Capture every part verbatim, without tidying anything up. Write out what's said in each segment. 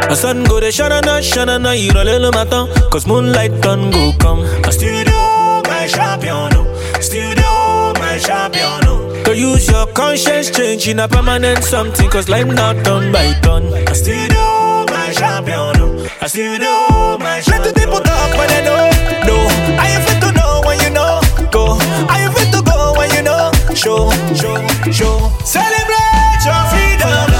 A sun go de shanana, shanana, il roule le matin, cause moonlight done go come. A studio, my champion, studio, my champion. To use your conscience, change in a permanent something, cause life not done by done. A studio, my champion, a studio, my champion. Let the people talk when they know, no. I am fit to know when you know, go. I am fit to go when you know, show, show, show. Celebrate your freedom.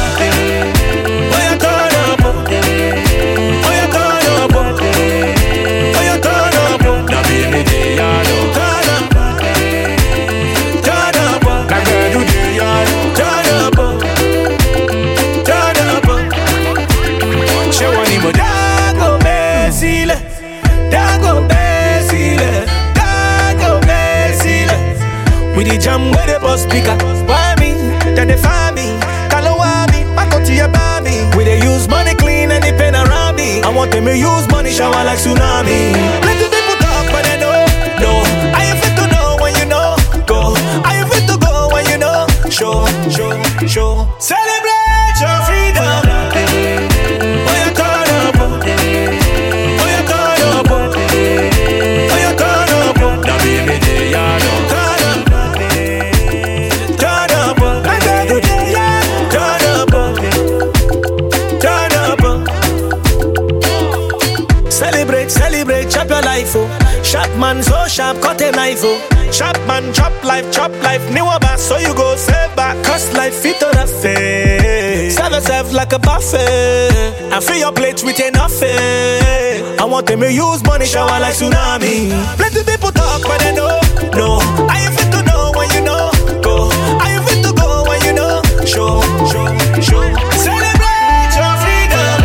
We the jam where the boss speaker. Why me? Then they find me. Call me. Back up to your baby. We they use money clean and they pen around me. I want them to use money shower like tsunami. Let the people talk but they know. No, I ain't fit to know when you know. Go. I ain't fit to go when you know. Show, show, show. Celebrate your freedom. Oh, you caught up. Oh, you caught up. Oh, you caught up. Now baby, they are no. Celebrate, chop your life, oh. Sharp man, so sharp, cut a knife, oh. Sharp man, chop life, chop life. New bass, so you go save back. Cause life fit on the face. Serve yourself like a buffet. And fill your plate with enough faith. I want them to use money, shower like tsunami. Plenty people talk, but they know. No, I ain't fit to know when you know. Go, I ain't fit to go when you know. Show, show, show. Celebrate your freedom.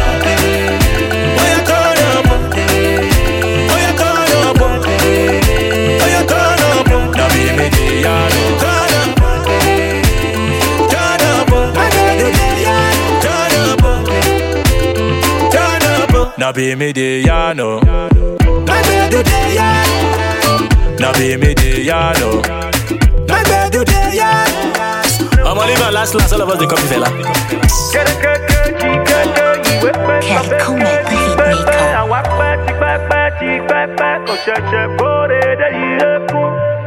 Now be me the yano. My bed do the yano. Now be me the yano. My bed do the yano. I'm only my last last all of us the copy fella. Quel commet the hitmaker.